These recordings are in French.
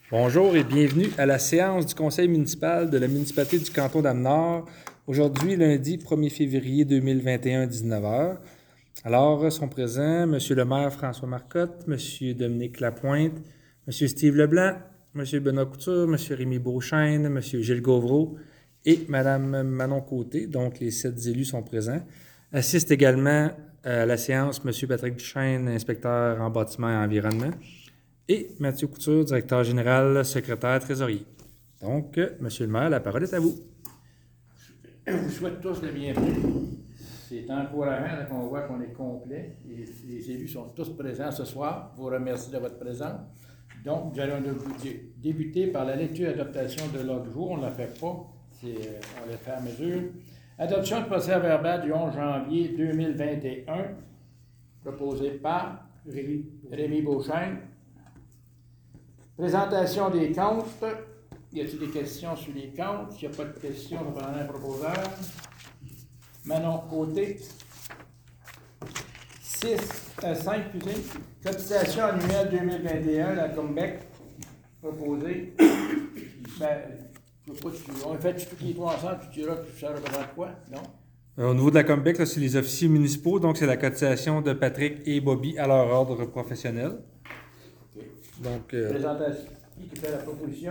Bonjour et bienvenue à la séance du conseil municipal de la municipalité du canton d'Amenord. Aujourd'hui, lundi 1er février 2021, 19h. Alors, sont présents M. le maire François Marcotte, M. Dominique Lapointe, M. Steve Leblanc, M. Benoît Couture, M. Rémi Beauchesne, M. Gilles Gauvreau et Mme Manon Côté. Donc, les 7 élus sont présents. Assiste également à la séance M. Patrick Duchesne, inspecteur en bâtiment et environnement, et Mathieu Couture, directeur général, secrétaire, trésorier. Donc, Monsieur le maire, la parole est à vous. Je vous souhaite tous le bienvenu. C'est encourageant qu'on voit qu'on est complet. Les élus sont tous présents ce soir. Je vous remercie de votre présence. Donc, nous allons débuter par la lecture et adoption de l'ordre du jour. On ne la fait pas. On le fait à mesure. Adoption de procès-verbal du 11 janvier 2021, proposé par Rémi Beauchesne. Présentation des comptes. Y a-t-il des questions sur les comptes? S'il n'y a pas de questions, on va prendre un proposeur. Manon Côté. 5, cotisation annuelle 2021, la Combec, proposée. Je sais pas, on fait tous les trois ensemble, tu diras que ça représente quoi, non? Au niveau de la Combec, là, c'est les officiers municipaux, donc c'est la cotisation de Patrick et Bobby à leur ordre professionnel. Okay. Donc, présentation. Qui fait la proposition?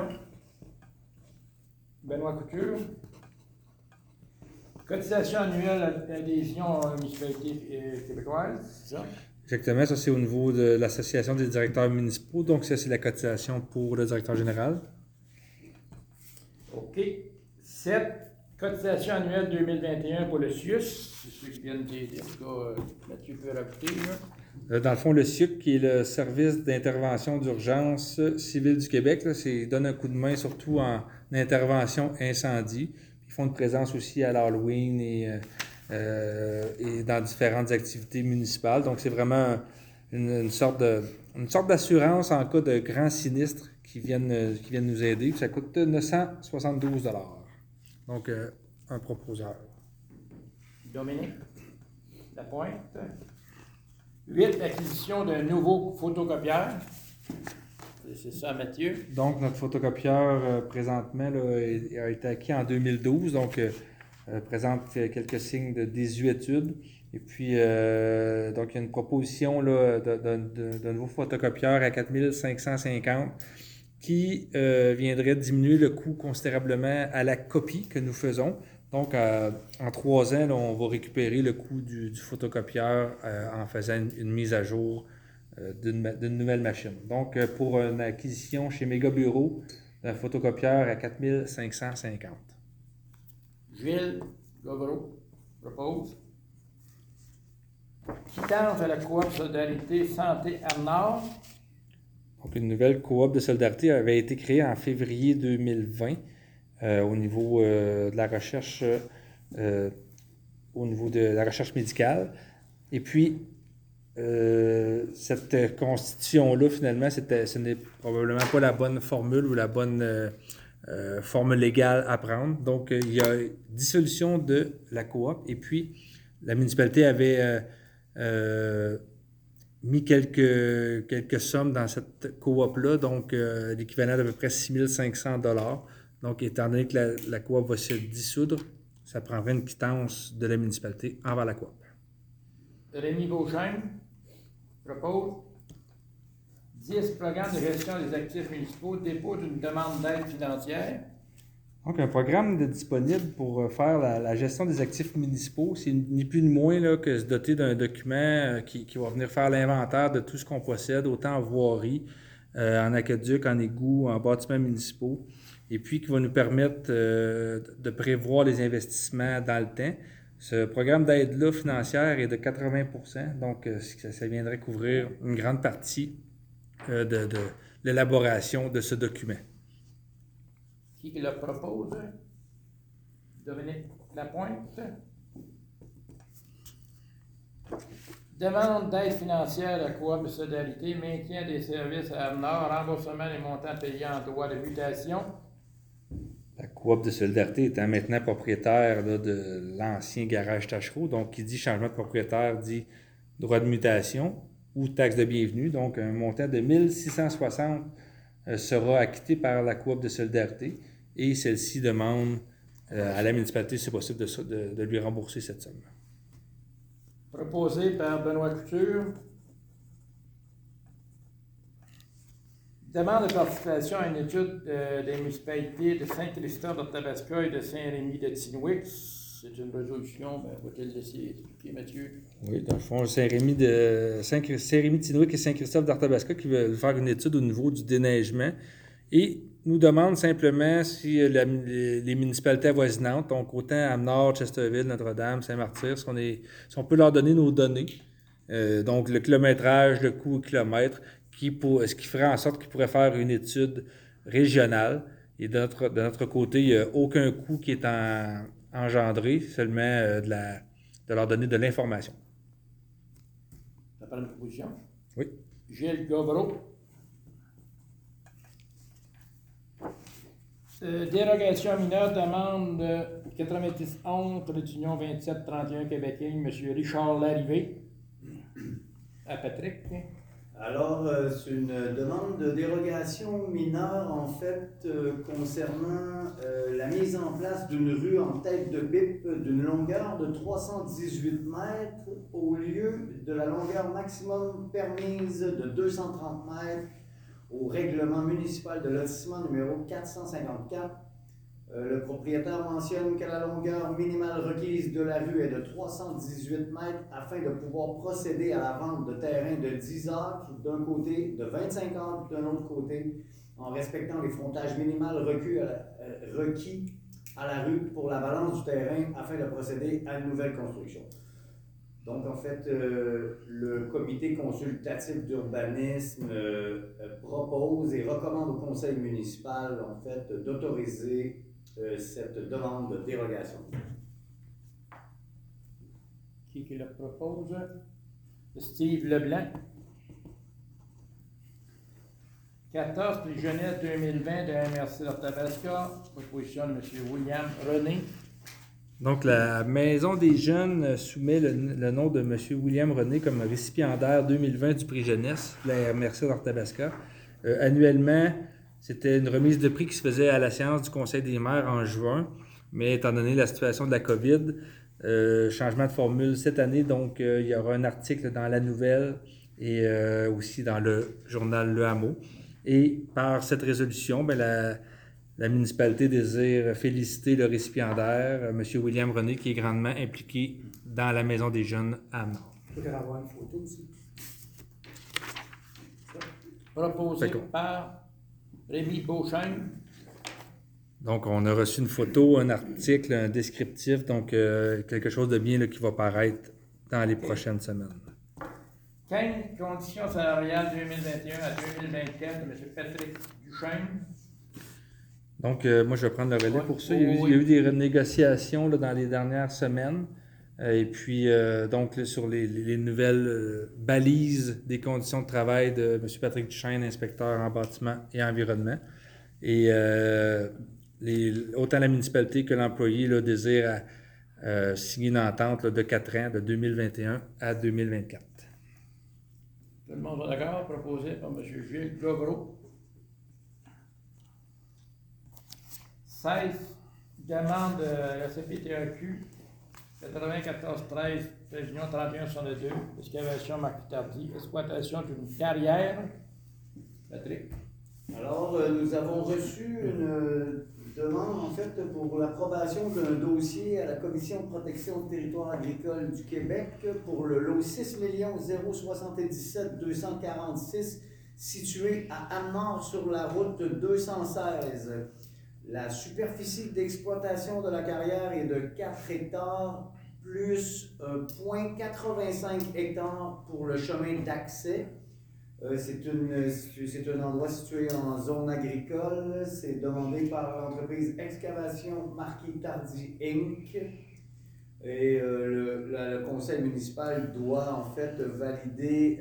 Benoît Couture. Cotisation annuelle à l'adhésion à la municipalité québécoise, c'est ça? Exactement, ça c'est au niveau de l'Association des directeurs municipaux, donc ça c'est la cotisation pour le directeur général. OK. 7. Cotisation annuelle 2021 pour le CIUS. C'est ceux qui viennent d'aider. En tout cas, Mathieu peut rajouter. Dans le fond, le SIUC, qui est le Service d'intervention d'urgence civile du Québec, là, donne un coup de main surtout en intervention incendie. Ils font une présence aussi à l'Halloween et dans différentes activités municipales. Donc, c'est vraiment une sorte d'assurance en cas de grands sinistres qui viennent nous aider. Ça coûte 972 $. Donc, un proposeur. Dominique Lapointe. 8. Acquisition d'un nouveau photocopieur. C'est ça, Mathieu. Donc, notre photocopieur, présentement, là, a été acquis en 2012, donc présente quelques signes de désuétude. Et puis, donc, il y a une proposition là, d'un nouveau photocopieur à 4 550 qui viendrait diminuer le coût considérablement à la copie que nous faisons. Donc, en 3 ans, là, on va récupérer le coût du photocopieur en faisant une mise à jour d'une nouvelle machine. Donc, pour une acquisition chez Méga Bureau d'un photocopieur à 4 550. Gilles Gauvreau propose. Quittance à la coop Solidarité Santé Arnard. Donc, une nouvelle coop de solidarité avait été créée en février 2020 au niveau de la recherche médicale. Et puis, cette constitution-là, finalement, ce n'est probablement pas la bonne formule ou la bonne forme légale à prendre. Donc, il y a dissolution de la coop. Et puis, la municipalité avait mis quelques sommes dans cette coop-là, donc l'équivalent d'à peu près 6 500 $. Donc, étant donné que la coop va se dissoudre, ça prendrait une quittance de la municipalité envers la coop. Rémi Beauchesne propose 10. Programme de gestion des actifs municipaux, dépôt d'une demande d'aide financière. Donc, un programme disponible pour faire la gestion des actifs municipaux, c'est ni plus ni moins là, que se doter d'un document qui va venir faire l'inventaire de tout ce qu'on possède, autant en voirie, en aqueduc, en égout, en bâtiments municipaux, et puis qui va nous permettre de prévoir les investissements dans le temps. Ce programme d'aide-là financière est de 80%, donc ça viendrait couvrir une grande partie de l'élaboration de ce document. Qui le propose? Dominique Lapointe. Demande d'aide financière à la coop de solidarité, maintien des services à Arnard, remboursement des montants payés en droit de mutation. La coop de solidarité étant maintenant propriétaire là, de l'ancien garage Tachereau, donc qui dit changement de propriétaire dit droit de mutation ou taxe de bienvenue, donc un montant de 1 660 sera acquittée par la coop de solidarité et celle-ci demande à la municipalité, si c'est possible, de lui rembourser cette somme. Proposé par Benoît Couture. Demande de participation à une étude des municipalités de Saint-Christophe d'Arthabasca et de Saint-Rémy de Tinwick. C'est une résolution, va-t-il laisser expliquer, Mathieu? Oui, dans le fond, Saint-Rémy de Tinwick et Saint-Christophe d'Arthabasca qui veulent faire une étude au niveau du déneigement et nous demandent simplement si les municipalités avoisinantes, donc autant Amnord, Chesterville, Notre-Dame, Saint-Martyr, si on peut leur donner nos données, donc le kilométrage, le coût au kilomètre, ce qui ferait en sorte qu'ils pourraient faire une étude régionale. Et de notre côté, il n'y a aucun coût qui est engendré, seulement de leur donner de l'information. Ça parle de proposition? Oui. Gilles Govreau. Dérogation mineure, demande 9011 de l'Union 2731 Québécois, M. Richard Larrivé. À Patrick. Alors, c'est une demande de dérogation mineure, en fait, concernant la mise en place d'une rue en tête de pipe d'une longueur de 318 mètres au lieu de la longueur maximum permise de 230 mètres au règlement municipal de lotissement numéro 454. Le propriétaire mentionne que la longueur minimale requise de la rue est de 318 mètres afin de pouvoir procéder à la vente de terrain de 10 acres d'un côté, de 25 acres d'un autre côté, en respectant les frontages minimales requis à la rue pour la balance du terrain afin de procéder à une nouvelle construction. Donc, en fait, le comité consultatif d'urbanisme propose et recommande au conseil municipal, en fait, d'autoriser cette demande de dérogation. Qui le propose? Steve Leblanc. 14 puis jeunesse 2020 de MRC d'Arthabasca. Proposition de M. William René. Donc, la Maison des Jeunes soumet le nom de M. William René comme récipiendaire 2020 du prix jeunesse de la MRC d'Arthabasca. Annuellement, c'était une remise de prix qui se faisait à la séance du Conseil des maires en juin, mais étant donné la situation de la COVID, changement de formule cette année, donc il y aura un article dans La Nouvelle et aussi dans le journal Le Hameau. Et par cette résolution, la municipalité désire féliciter le récipiendaire, M. William René, qui est grandement impliqué dans la Maison des Jeunes à Amnord. Il faudrait avoir une photo aussi. Proposé par Rémi Beauchesne. Donc, on a reçu une photo, un article, un descriptif, donc quelque chose de bien là, qui va paraître dans les prochaines semaines. 15 conditions salariales 2021 à 2024 de M. Patrick Duchesne. Donc, moi, je vais prendre le relais pour ça. Il y a eu des négociations là, dans les dernières semaines. Et puis, donc, là, sur les nouvelles balises des conditions de travail de M. Patrick Duchesne, inspecteur en bâtiment et environnement. Et autant la municipalité que l'employé là, désirent signer une entente là, de 4 ans, de 2021 à 2024. Tout le monde est d'accord, proposé par M. Gilles Govreau. 16, demande de la CPTAQ 94-13, prévision 31-62, excavation Marc-Tardy, exploitation d'une carrière. Patrick. Alors, nous avons reçu une demande, en fait, pour l'approbation d'un dossier à la Commission de protection du territoire agricole du Québec pour le lot 6 077 246 situé à Amnord sur la route 216. La superficie d'exploitation de la carrière est de 4 hectares plus 0,85 hectares pour le chemin d'accès. C'est un endroit situé en zone agricole. C'est demandé par l'entreprise Excavation Marc-Tardy Inc. Et le conseil municipal doit en fait valider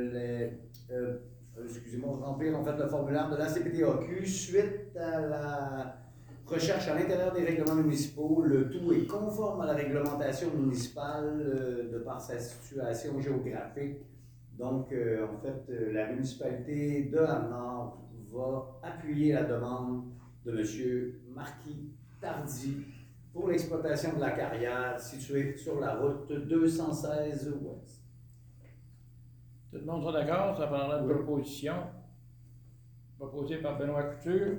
remplir en fait le formulaire de la CPTAQ suite à la recherche à l'intérieur des règlements municipaux. Le tout est conforme à la réglementation municipale de par sa situation géographique. Donc, en fait, la municipalité de Amnord va va appuyer la demande de M. Marquis Tardy pour l'exploitation de la carrière située sur la route 216 ouest. Tout le monde est d'accord? Ça prendra une proposition proposée par Benoît Couture.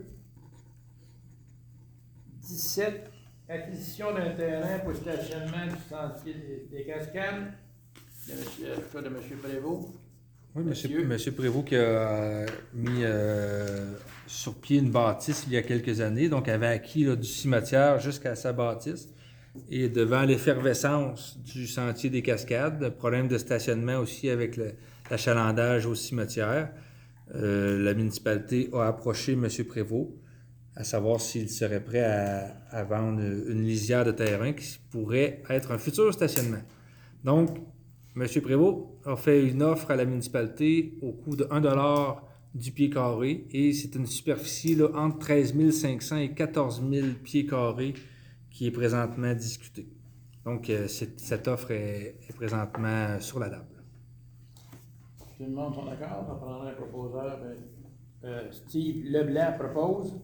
17. Acquisition d'un terrain pour stationnement du sentier des Cascades. De M. Prévost. Oui, monsieur Prévost qui a mis sur pied une bâtisse il y a quelques années, donc avait acquis là, du cimetière jusqu'à sa bâtisse. Et devant l'effervescence du sentier des Cascades, problème de stationnement aussi avec l'achalandage au cimetière, la municipalité a approché M. Prévost à savoir s'il serait prêt à vendre une lisière de terrain qui pourrait être un futur stationnement. Donc, M. Prévost a fait une offre à la municipalité au coût de 1 $ du pied carré et c'est une superficie là, entre 13 500 et 14 000 pieds carrés qui est présentement discutée. Donc, cette offre est présentement sur la table. Tout le monde est d'accord? On prendra un proposeur. Steve Leblanc propose.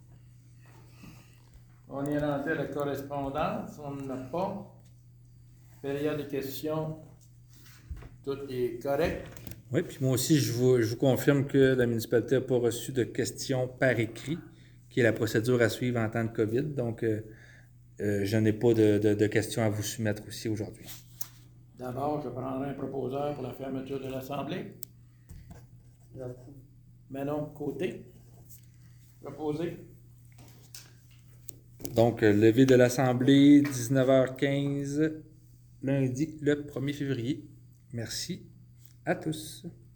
On est rentré à la correspondance. On n'a pas. Période de questions. Tout est correct. Oui, puis moi aussi, je vous confirme que la municipalité n'a pas reçu de questions par écrit, qui est la procédure à suivre en temps de COVID. Donc, je n'ai pas de questions à vous soumettre aussi aujourd'hui. D'abord, je prendrai un proposeur pour la fermeture de l'Assemblée. Manon Côté. Proposé. Donc, levée de l'Assemblée, 19h15, lundi, le 1er février. Merci à tous.